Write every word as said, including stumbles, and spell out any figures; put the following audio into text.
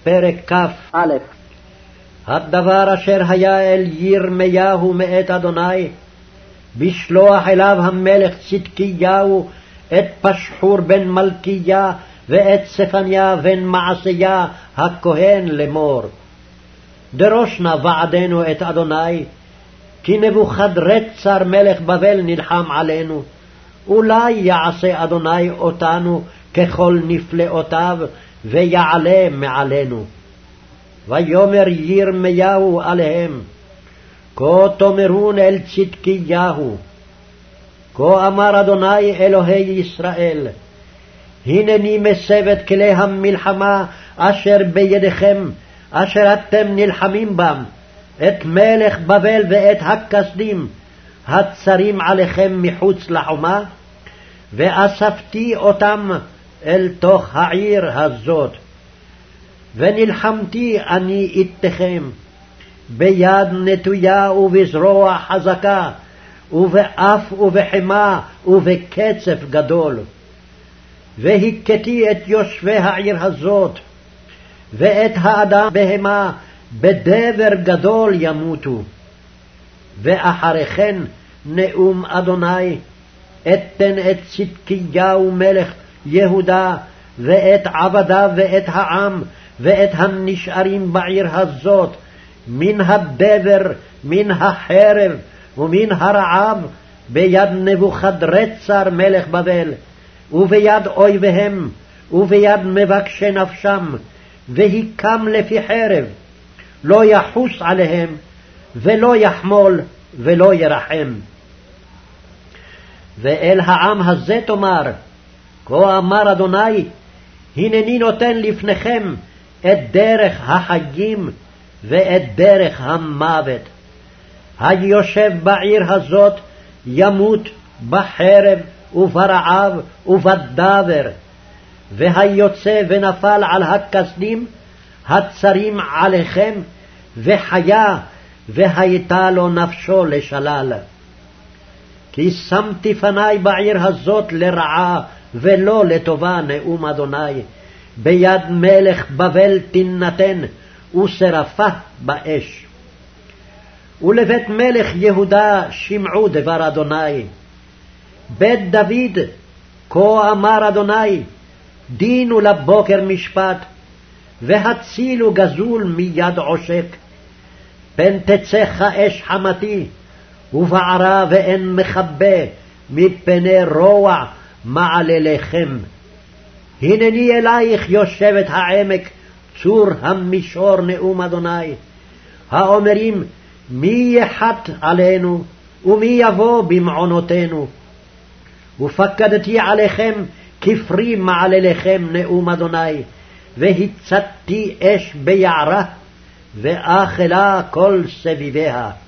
פרק כ'. א'. הדבר אשר היה אל ירמיהו מאת אדוני, בשלוח אליו המלך צדקיהו את פשחור בן מלכיה ואת צפניה בן מעשיה הכהן לאמור. דרוש נא ועדנו את אדוני, כי נבוכדרצר מלך בבל נלחם עלינו. אולי יעשה אדוני אותנו ככל נפלאותיו, ויעלה מעלינו. ויאמר ירמיהו עליהם, כה תאמרון אל צדקיהו, כה אמר אדוני אלוהי ישראל, הנני מסב את כלי המלחמה אשר בידיכם, אשר אתם נלחמים בם, את מלך בבל ואת הכסדים, הצרים עליכם מחוץ לחומה, ואספתי אותם אל תוך העיר הזאת. ונלחמתי אני איתכם, ביד נטויה ובזרוע חזקה, ובאף ובחמה ובקצף גדול. והכיתי את יושבי העיר הזאת, ואת האדם בהמה בדבר גדול ימותו. ואחרי כן נאום אדוני, אתן את צדקיהו מלך יהודה, ואת עבדיו ואת העם, ואת הנשארים בעיר הזאת, מן הדבר, מן החרב ומן הרעב, ביד נבוכדרצר מלך בבל, וביד אויביהם, וביד מבקשי נפשם, והיקם לפי חרב, לא יחוס עליהם, ולא יחמול, ולא ירחם. ואל העם הזה תאמר, כה אמר אדוני, הנני נותן לפניכם את דרך החיים ואת דרך המוות. היושב בעיר הזאת ימות בחרב וברעב ובדבר, והיוצא ונפל על הכסדים הצרים עליכם, וחיה והייתה לו נפשו לשלל. כי שמתי פני בעיר הזאת לרעה ולא לטובה, נאום אדוני, ביד מלך בבל תינתן, ושרפה באש. ולבית מלך יהודה שמעו דבר אדוני. בית דוד, כה אמר אדוני, דינו לבוקר משפט, והצילו גזול מיד עושק. פן תצא אש חמתי, ובערה ואין מכבה, מפני רוע מעלליכם. הנני אלייך יושבת העמק, צור המישור, נאום אדוני, האומרים, מי יחת עלינו, ומי יבוא במעונותינו. ופקדתי עליכם כפרי מעלליכם, נאום אדוני, והצתתי אש ביערה, ואכלה כל סביביה.